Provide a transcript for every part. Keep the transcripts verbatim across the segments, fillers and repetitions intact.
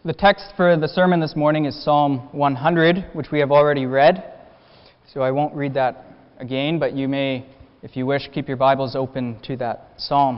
The text for the sermon this morning is Psalm one hundred, which we have already read. So I won't read that again, but you may, if you wish, keep your Bibles open to that psalm.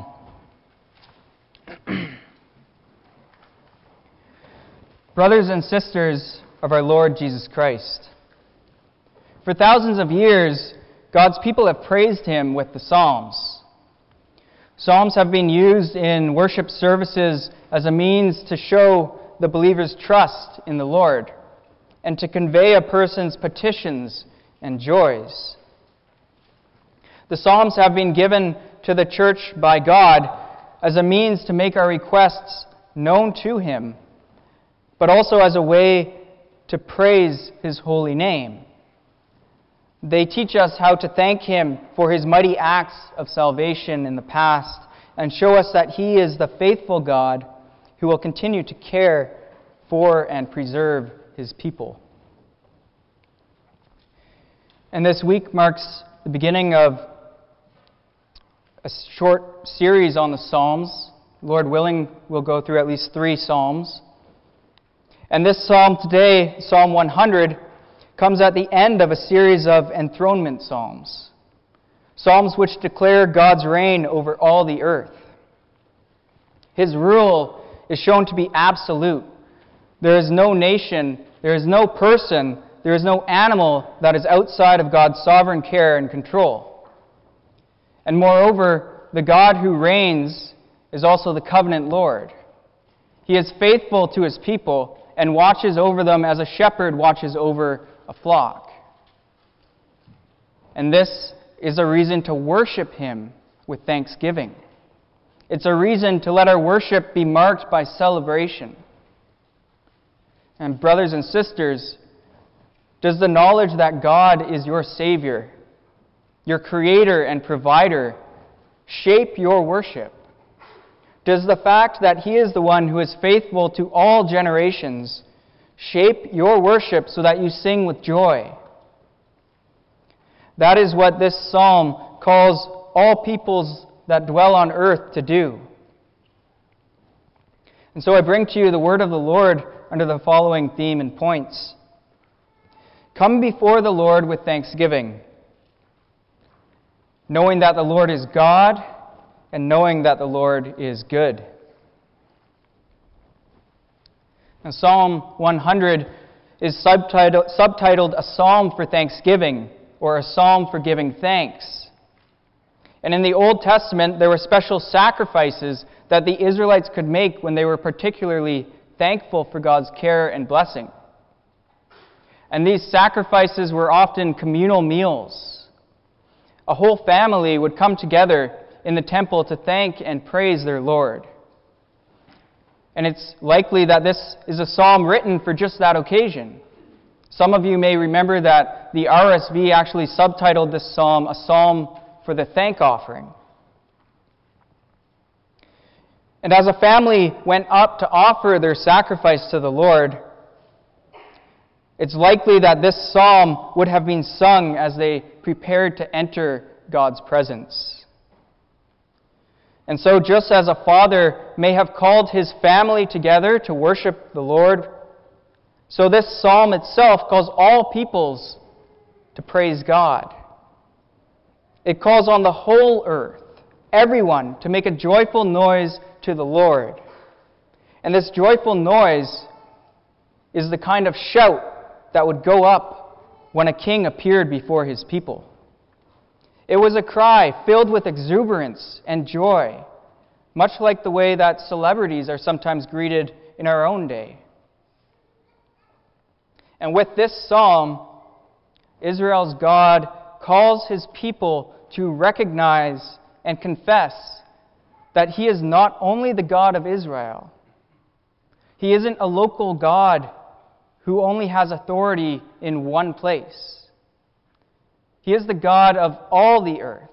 Brothers and sisters of our Lord Jesus Christ, for thousands of years, God's people have praised Him with the Psalms. Psalms have been used in worship services as a means to show the believer's trust in the Lord and to convey a person's petitions and joys. The Psalms have been given to the church by God as a means to make our requests known to Him, but also as a way to praise His holy name. They teach us how to thank Him for His mighty acts of salvation in the past and show us that He is the faithful God who will continue to care for and preserve His people. And this week marks the beginning of a short series on the Psalms. Lord willing, we'll go through at least three Psalms. And this Psalm today, Psalm one hundred, comes at the end of a series of enthronement Psalms. Psalms which declare God's reign over all the earth. His rule is shown to be absolute. There is no nation, there is no person, there is no animal that is outside of God's sovereign care and control. And moreover, the God who reigns is also the covenant Lord. He is faithful to His people and watches over them as a shepherd watches over a flock. And this is a reason to worship Him with thanksgiving. It's a reason to let our worship be marked by celebration. And brothers and sisters, does the knowledge that God is your Savior, your Creator and Provider, shape your worship? Does the fact that He is the one who is faithful to all generations shape your worship so that you sing with joy? That is what this psalm calls all peoples that dwell on earth to do. And so I bring to you the word of the Lord under the following theme and points. Come before the Lord with thanksgiving, knowing that the Lord is God and knowing that the Lord is good. Now, Psalm one hundred is subtitled, subtitled A Psalm for Thanksgiving, or a Psalm for Giving Thanks. And in the Old Testament, there were special sacrifices that the Israelites could make when they were particularly thankful for God's care and blessing. And these sacrifices were often communal meals. A whole family would come together in the temple to thank and praise their Lord. And it's likely that this is a psalm written for just that occasion. Some of you may remember that the R S V actually subtitled this psalm, A Psalm for the Thank Offering. And as a family went up to offer their sacrifice to the Lord, it's likely that this psalm would have been sung as they prepared to enter God's presence. And so just as a father may have called his family together to worship the Lord, so this psalm itself calls all peoples to praise God. It calls on the whole earth, everyone, to make a joyful noise to the Lord. And this joyful noise is the kind of shout that would go up when a king appeared before his people. It was a cry filled with exuberance and joy, much like the way that celebrities are sometimes greeted in our own day. And with this psalm, Israel's God calls His people to recognize and confess that He is not only the God of Israel. He isn't a local God who only has authority in one place. He is the God of all the earth.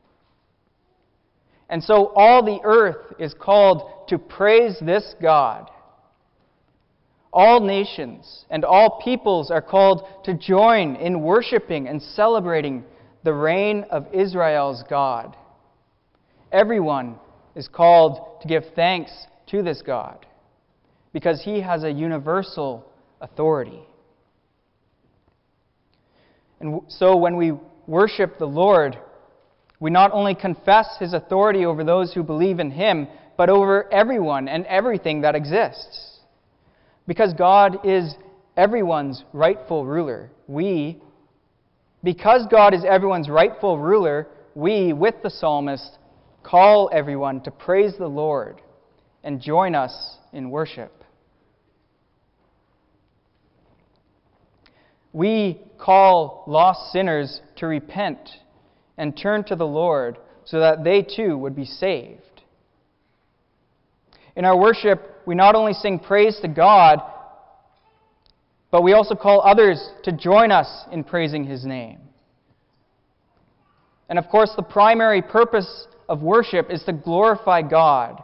And so all the earth is called to praise this God. All nations and all peoples are called to join in worshiping and celebrating the reign of Israel's God. Everyone is called to give thanks to this God. because he has a universal authority. And so when we worship the Lord, we not only confess his authority over those who believe in him, but over everyone and everything that exists. Because God is everyone's rightful ruler. We, because God is everyone's rightful ruler, we, with the psalmist, call everyone to praise the Lord and join us in worship. We call lost sinners to repent and turn to the Lord so that they too would be saved. In our worship, we not only sing praise to God, but we also call others to join us in praising his name. And of course, the primary purpose of worship is to glorify God.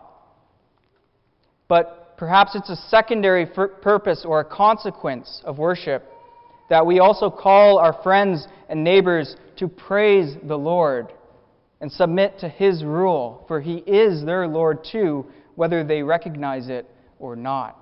But perhaps it's a secondary f- purpose or a consequence of worship that we also call our friends and neighbors to praise the Lord and submit to his rule, for he is their Lord too, whether they recognize it or not.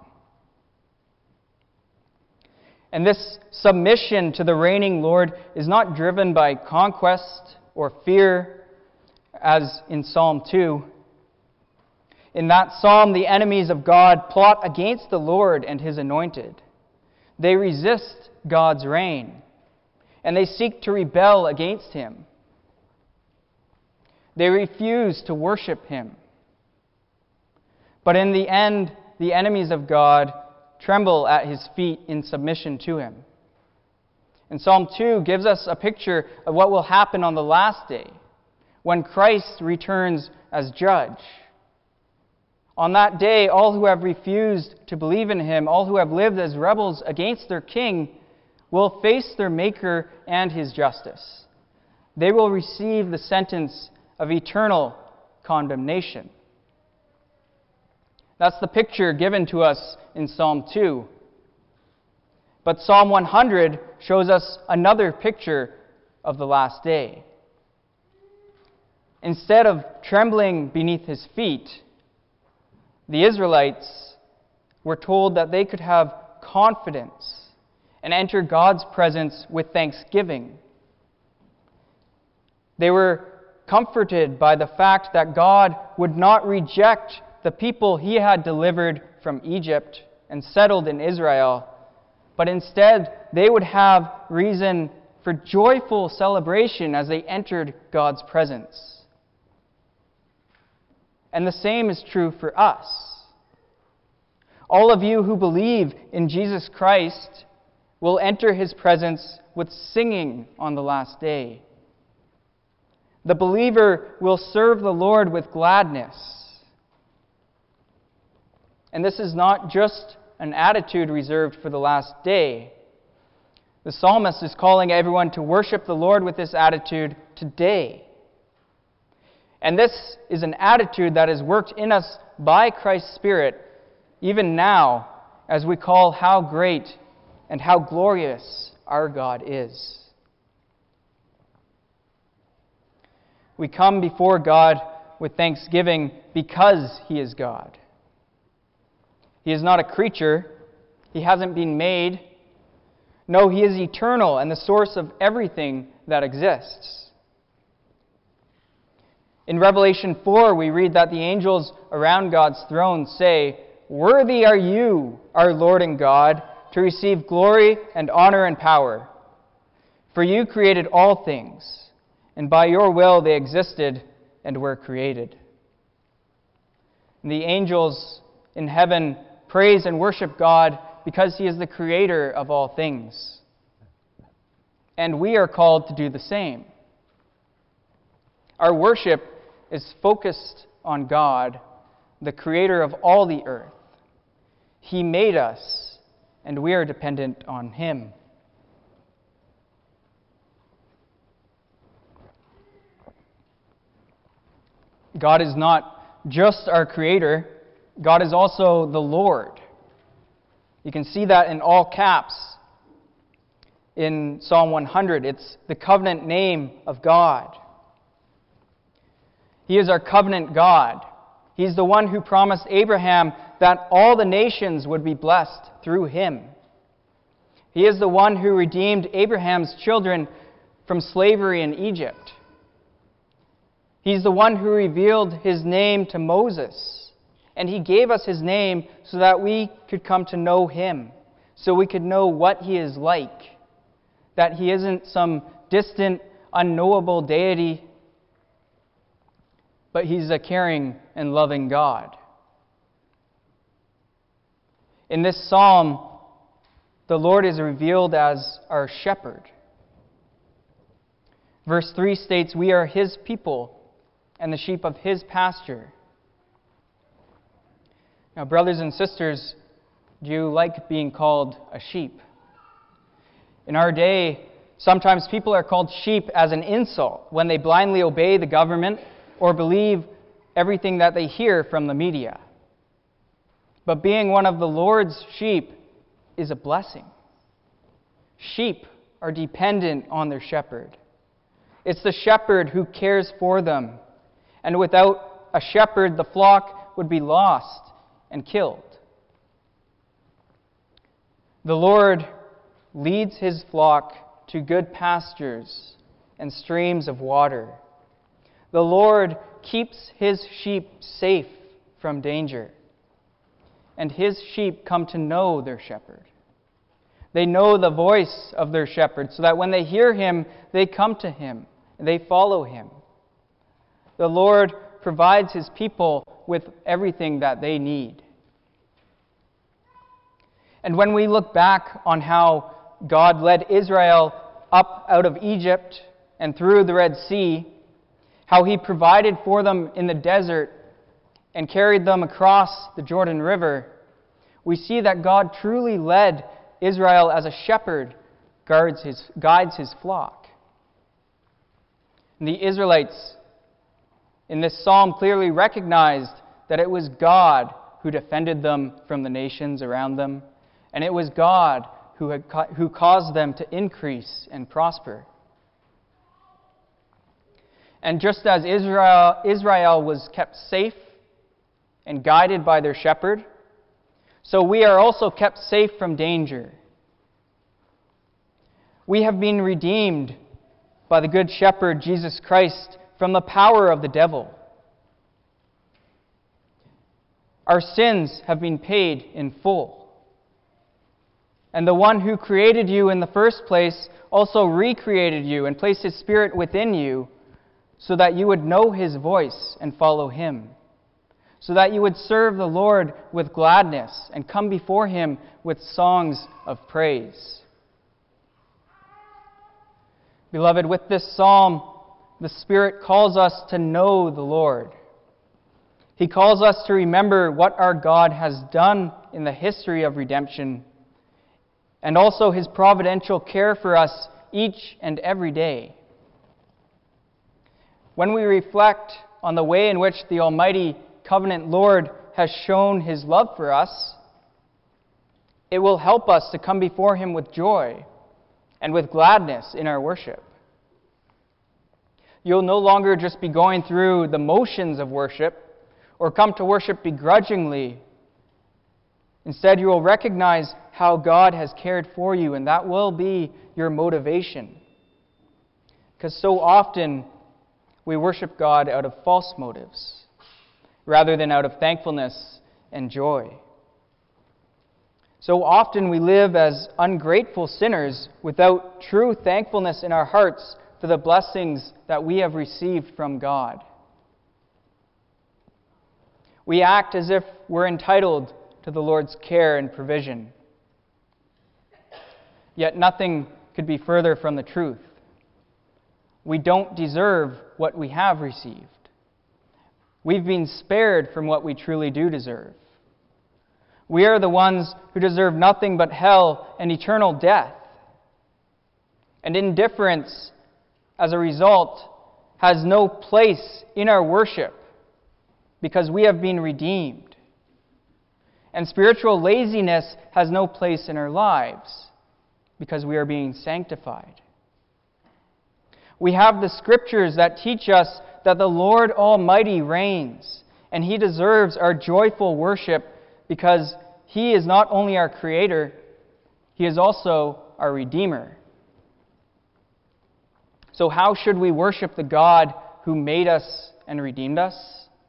And this submission to the reigning Lord is not driven by conquest or fear, as in Psalm two. In that psalm, the enemies of God plot against the Lord and his anointed. They resist God's reign, and they seek to rebel against him. They refuse to worship him. But in the end, the enemies of God tremble at his feet in submission to him. And Psalm two gives us a picture of what will happen on the last day, when Christ returns as judge. On that day, all who have refused to believe in him, all who have lived as rebels against their king, will face their Maker and his justice. They will receive the sentence of eternal condemnation. That's the picture given to us in Psalm two. But Psalm one hundred shows us another picture of the last day. Instead of trembling beneath his feet, the Israelites were told that they could have confidence and enter God's presence with thanksgiving. They were comforted by the fact that God would not reject the people he had delivered from Egypt and settled in Israel, but instead they would have reason for joyful celebration as they entered God's presence. And the same is true for us. All of you who believe in Jesus Christ will enter his presence with singing on the last day. The believer will serve the Lord with gladness. And this is not just an attitude reserved for the last day. The psalmist is calling everyone to worship the Lord with this attitude today. And this is an attitude that is worked in us by Christ's Spirit, even now, as we call how great and how glorious our God is. We come before God with thanksgiving because he is God. He is not a creature. He hasn't been made. No, he is eternal and the source of everything that exists. In Revelation four, we read that the angels around God's throne say, "Worthy are you, our Lord and God, to receive glory and honor and power. For you created all things, and by your will they existed and were created." And the angels in heaven praise and worship God because he is the creator of all things. And we are called to do the same. Our worship is focused on God, the creator of all the earth. He made us, and we are dependent on him. God is not just our creator, God is also the Lord. You can see that in all caps in Psalm one hundred. It's the covenant name of God. He is our covenant God. He's the one who promised Abraham that all the nations would be blessed through him. He is the one who redeemed Abraham's children from slavery in Egypt. He's the one who revealed his name to Moses, and he gave us his name so that we could come to know him, so we could know what he is like, that he isn't some distant, unknowable deity, but he's a caring and loving God. In this psalm, the Lord is revealed as our shepherd. Verse three states, "We are his people and the sheep of his pasture." Now, brothers and sisters, do you like being called a sheep? In our day, sometimes people are called sheep as an insult when they blindly obey the government or believe everything that they hear from the media. But being one of the Lord's sheep is a blessing. Sheep are dependent on their shepherd. It's the shepherd who cares for them. And without a shepherd, the flock would be lost and killed. The Lord leads his flock to good pastures and streams of water. The Lord keeps his sheep safe from danger. And his sheep come to know their shepherd. They know the voice of their shepherd, so that when they hear him, they come to him, and they follow him. The Lord provides his people with everything that they need. And when we look back on how God led Israel up out of Egypt and through the Red Sea, how he provided for them in the desert and carried them across the Jordan River, we see that God truly led Israel as a shepherd guards his, guides his flock. And the Israelites in this psalm clearly recognized that it was God who defended them from the nations around them, and it was God who, had, who caused them to increase and prosper. And just as Israel, Israel was kept safe and guided by their shepherd, so we are also kept safe from danger. We have been redeemed by the Good Shepherd, Jesus Christ, from the power of the devil. Our sins have been paid in full. And the one who created you in the first place also recreated you and placed his Spirit within you so that you would know his voice and follow him, so that you would serve the Lord with gladness and come before him with songs of praise. Beloved, with this psalm, the Spirit calls us to know the Lord. He calls us to remember what our God has done in the history of redemption, and also his providential care for us each and every day. When we reflect on the way in which the Almighty Covenant Lord has shown his love for us, it will help us to come before him with joy and with gladness in our worship. You'll no longer just be going through the motions of worship or come to worship begrudgingly. Instead, you will recognize how God has cared for you, and that will be your motivation. Because so often we worship God out of false motives, rather than out of thankfulness and joy. So often we live as ungrateful sinners without true thankfulness in our hearts for the blessings that we have received from God. We act as if we're entitled to the Lord's care and provision. Yet nothing could be further from the truth. We don't deserve what we have received. We've been spared from what we truly do deserve. We are the ones who deserve nothing but hell and eternal death. And indifference, as a result, has no place in our worship because we have been redeemed. And spiritual laziness has no place in our lives because we are being sanctified. We have the scriptures that teach us that the Lord Almighty reigns, and he deserves our joyful worship because He is not only our Creator, He is also our Redeemer. So how should we worship the God who made us and redeemed us?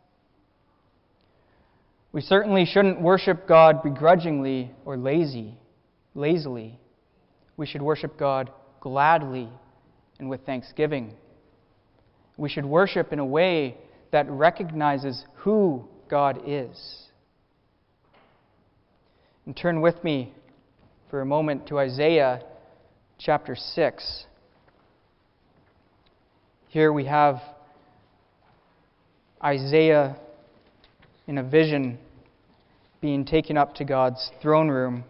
We certainly shouldn't worship God begrudgingly or lazy, lazily. We should worship God gladly and with thanksgiving. We should worship in a way that recognizes who God is. And turn with me for a moment to Isaiah chapter six. Here we have Isaiah in a vision being taken up to God's throne room.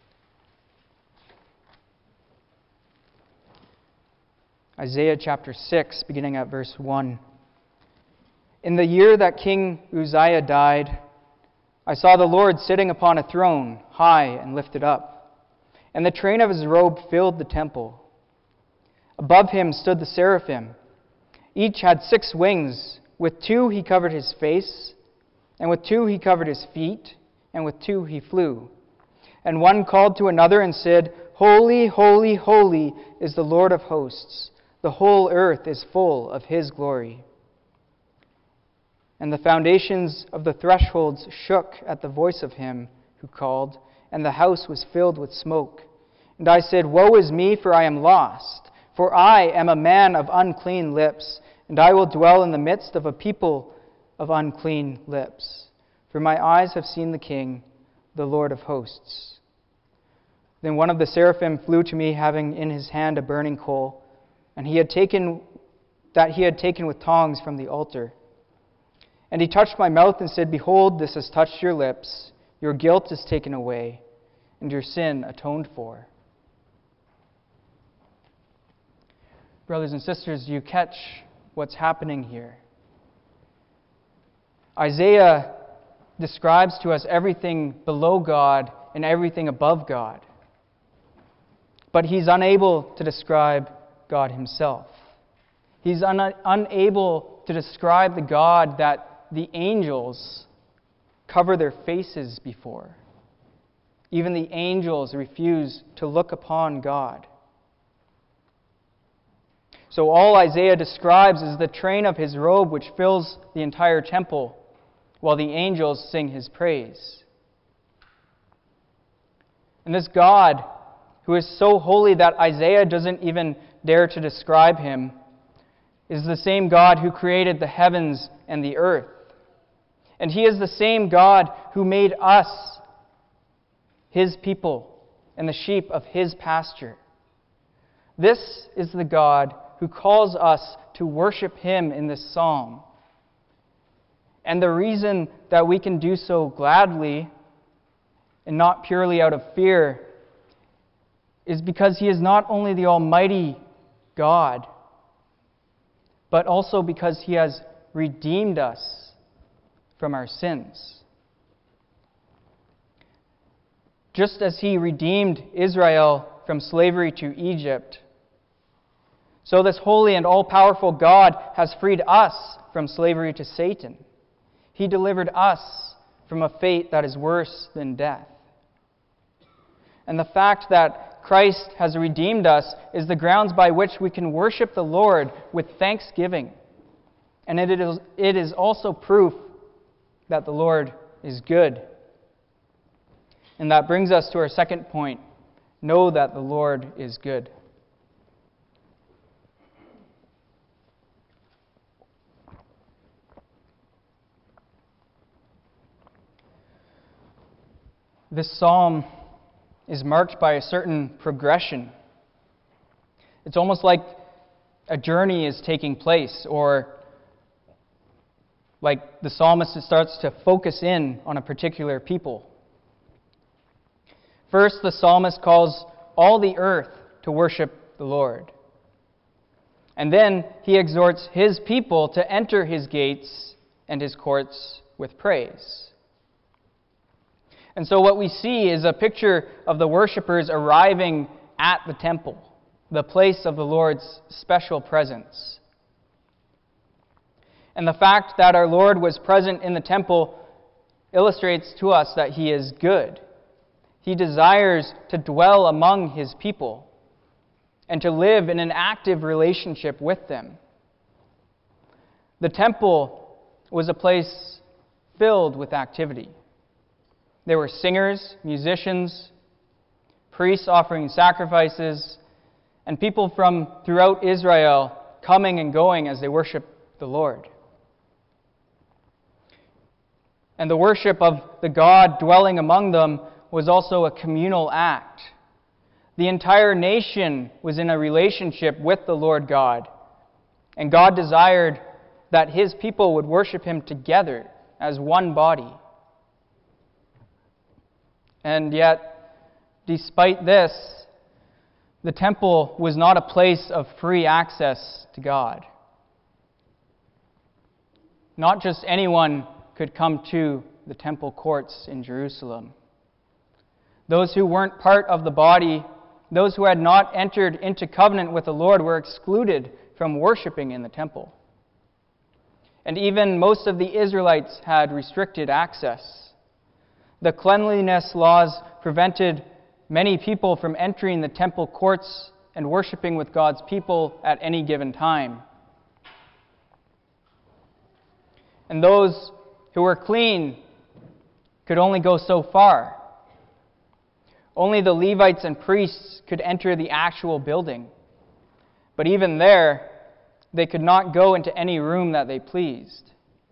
Isaiah chapter six, beginning at verse one. In the year that King Uzziah died, I saw the Lord sitting upon a throne, high and lifted up, and the train of his robe filled the temple. Above him stood the seraphim. Each had six wings. With two he covered his face, and with two he covered his feet, and with two he flew. And one called to another and said, Holy, holy, holy is the Lord of hosts. The whole earth is full of His glory. And the foundations of the thresholds shook at the voice of him who called, and the house was filled with smoke. And I said, Woe is me, for I am lost, for I am a man of unclean lips, and I will dwell in the midst of a people of unclean lips. For my eyes have seen the King, the Lord of hosts. Then one of the seraphim flew to me, having in his hand a burning coal, and he had taken that he had taken with tongs from the altar. And he touched my mouth and said, Behold, this has touched your lips. Your guilt is taken away, and your sin atoned for. Brothers and sisters, do you catch what's happening here? Isaiah describes to us everything below God and everything above God. But he's unable to describe God Himself. He's un- unable to describe the God that the angels cover their faces before. Even the angels refuse to look upon God. So all Isaiah describes is the train of His robe which fills the entire temple, while the angels sing His praise. And this God, who is so holy that Isaiah doesn't even dare to describe Him, is the same God who created the heavens and the earth. And He is the same God who made us His people and the sheep of His pasture. This is the God who calls us to worship Him in this psalm. And the reason that we can do so gladly and not purely out of fear is because He is not only the Almighty God, but also because He has redeemed us from our sins. Just as He redeemed Israel from slavery to Egypt, so this holy and all-powerful God has freed us from slavery to Satan. He delivered us from a fate that is worse than death. And the fact that Christ has redeemed us is the grounds by which we can worship the Lord with thanksgiving. And it is, it is also proof that the Lord is good. And that brings us to our second point. Know that the Lord is good. This psalm is marked by a certain progression. It's almost like a journey is taking place, or like the psalmist starts to focus in on a particular people. First, the psalmist calls all the earth to worship the Lord. And then he exhorts his people to enter His gates and His courts with praise. And so what we see is a picture of the worshipers arriving at the temple, the place of the Lord's special presence. And the fact that our Lord was present in the temple illustrates to us that he is good. He desires to dwell among his people and to live in an active relationship with them. The temple was a place filled with activity. There were singers, musicians, priests offering sacrifices, and people from throughout Israel coming and going as they worshiped the Lord. And the worship of the God dwelling among them was also a communal act. The entire nation was in a relationship with the Lord God, and God desired that his people would worship him together as one body. And yet, despite this, the temple was not a place of free access to God. Not just anyone could come to the temple courts in Jerusalem. Those who weren't part of the body, those who had not entered into covenant with the Lord, were excluded from worshiping in the temple. And even most of the Israelites had restricted access. The cleanliness laws prevented many people from entering the temple courts and worshiping with God's people at any given time. And those who were clean could only go so far. Only the Levites and priests could enter the actual building. But even there, they could not go into any room that they pleased.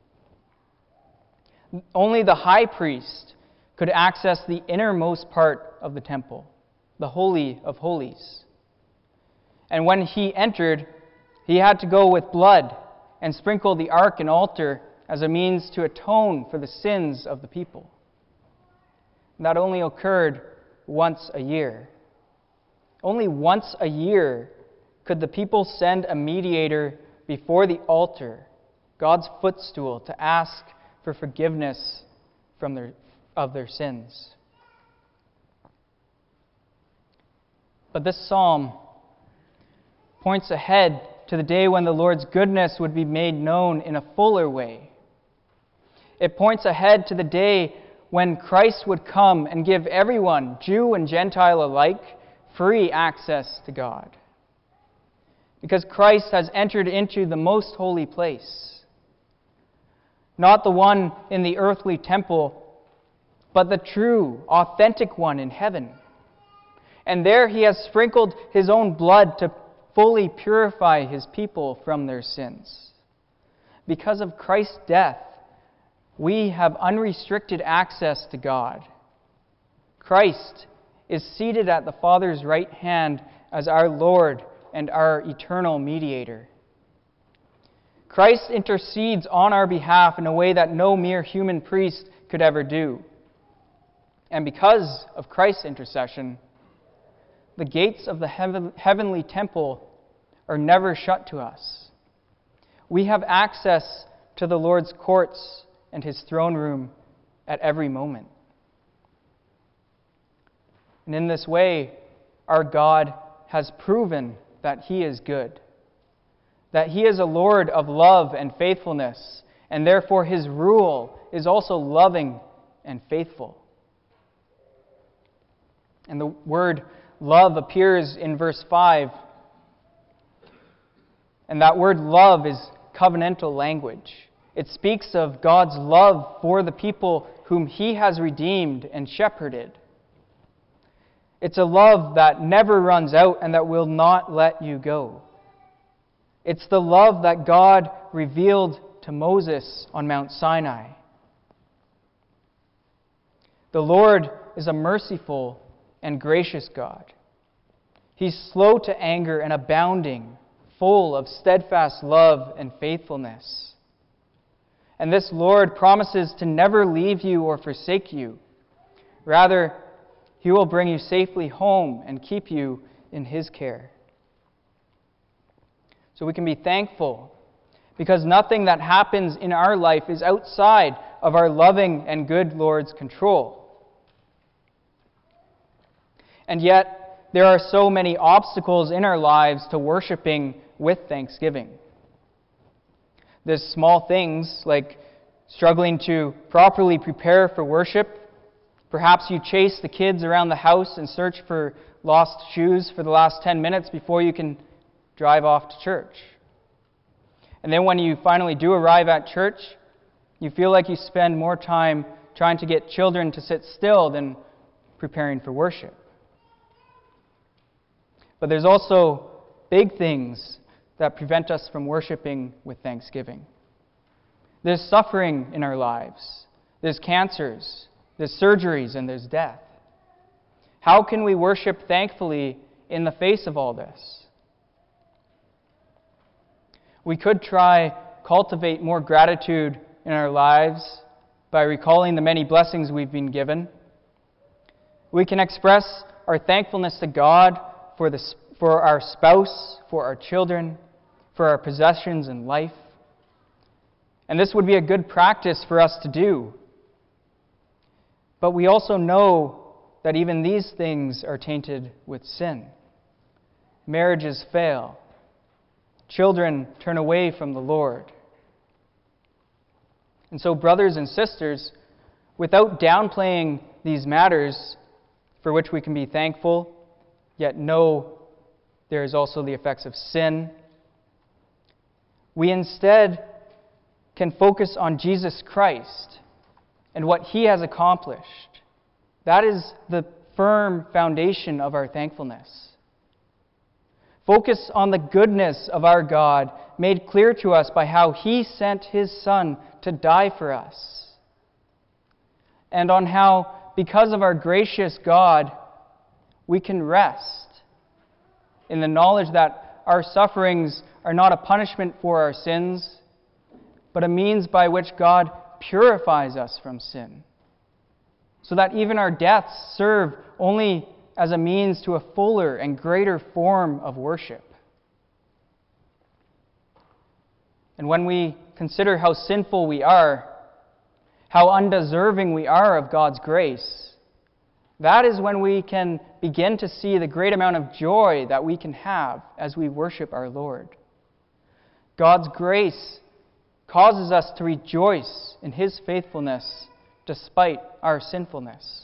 Only the high priest could access the innermost part of the temple, the Holy of Holies. And when he entered, he had to go with blood and sprinkle the ark and altar as a means to atone for the sins of the people. And that only occurred once a year. Only once a year could the people send a mediator before the altar, God's footstool, to ask for forgiveness from their, of their sins. But this psalm points ahead to the day when the Lord's goodness would be made known in a fuller way. It points ahead to the day when Christ would come and give everyone, Jew and Gentile alike, free access to God. Because Christ has entered into the most holy place. Not the one in the earthly temple, but the true, authentic one in heaven. And there he has sprinkled his own blood to fully purify his people from their sins. Because of Christ's death, we have unrestricted access to God. Christ is seated at the Father's right hand as our Lord and our eternal mediator. Christ intercedes on our behalf in a way that no mere human priest could ever do. And because of Christ's intercession, the gates of the heaven, heavenly temple are never shut to us. We have access to the Lord's courts and his throne room at every moment. And in this way, our God has proven that he is good, that he is a Lord of love and faithfulness, and therefore his rule is also loving and faithful. And the word love appears in verse five. And that word love is covenantal language. It speaks of God's love for the people whom he has redeemed and shepherded. It's a love that never runs out and that will not let you go. It's the love that God revealed to Moses on Mount Sinai. The Lord is a merciful and gracious God. He's slow to anger and abounding, full of steadfast love and faithfulness. And this Lord promises to never leave you or forsake you. Rather, he will bring you safely home and keep you in his care. So we can be thankful because nothing that happens in our life is outside of our loving and good Lord's control. And yet, there are so many obstacles in our lives to worshiping with thanksgiving. There's small things like struggling to properly prepare for worship. Perhaps you chase the kids around the house and search for lost shoes for the last ten minutes before you can drive off to church. And then when you finally do arrive at church, you feel like you spend more time trying to get children to sit still than preparing for worship. But there's also big things that prevent us from worshiping with thanksgiving. There's suffering in our lives. There's cancers. There's surgeries, and there's death. How can we worship thankfully in the face of all this? We could try cultivate more gratitude in our lives by recalling the many blessings we've been given. We can express our thankfulness to God for, the, for our spouse, for our children, for our possessions in life. And this would be a good practice for us to do. But we also know that even these things are tainted with sin. Marriages fail. Children turn away from the Lord. And so, brothers and sisters, without downplaying these matters for which we can be thankful, yet know there is also the effects of sin, we instead can focus on Jesus Christ and what He has accomplished. That is the firm foundation of our thankfulness. Focus on the goodness of our God, made clear to us by how He sent His Son to die for us. And on how, because of our gracious God, we can rest in the knowledge that our sufferings are not a punishment for our sins, but a means by which God purifies us from sin, so that even our deaths serve only as a means to a fuller and greater form of worship. And when we consider how sinful we are, how undeserving we are of God's grace, that is when we can begin to see the great amount of joy that we can have as we worship our Lord. God's grace causes us to rejoice in His faithfulness despite our sinfulness.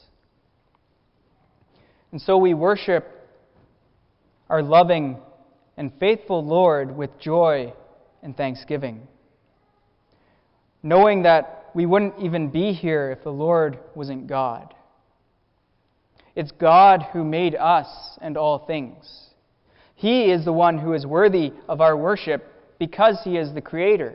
And so we worship our loving and faithful Lord with joy and thanksgiving, knowing that we wouldn't even be here if the Lord wasn't God. It's God who made us and all things. He is the one who is worthy of our worship because He is the Creator.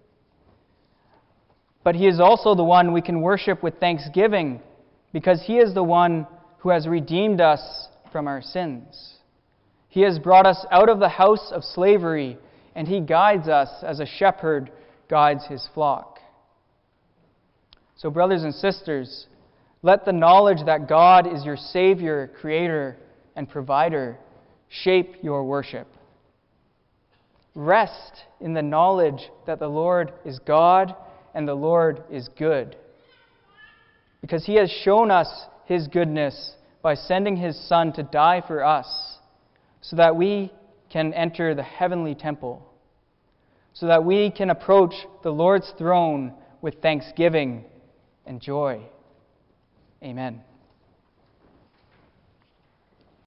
But He is also the one we can worship with thanksgiving because He is the one who has redeemed us from our sins. He has brought us out of the house of slavery, and He guides us as a shepherd guides his flock. So, brothers and sisters, let the knowledge that God is your Savior, Creator, and Provider shape your worship. Rest in the knowledge that the Lord is God and the Lord is good, because He has shown us His goodness by sending His Son to die for us, so that we can enter the heavenly temple, so that we can approach the Lord's throne with thanksgiving and joy. Amen.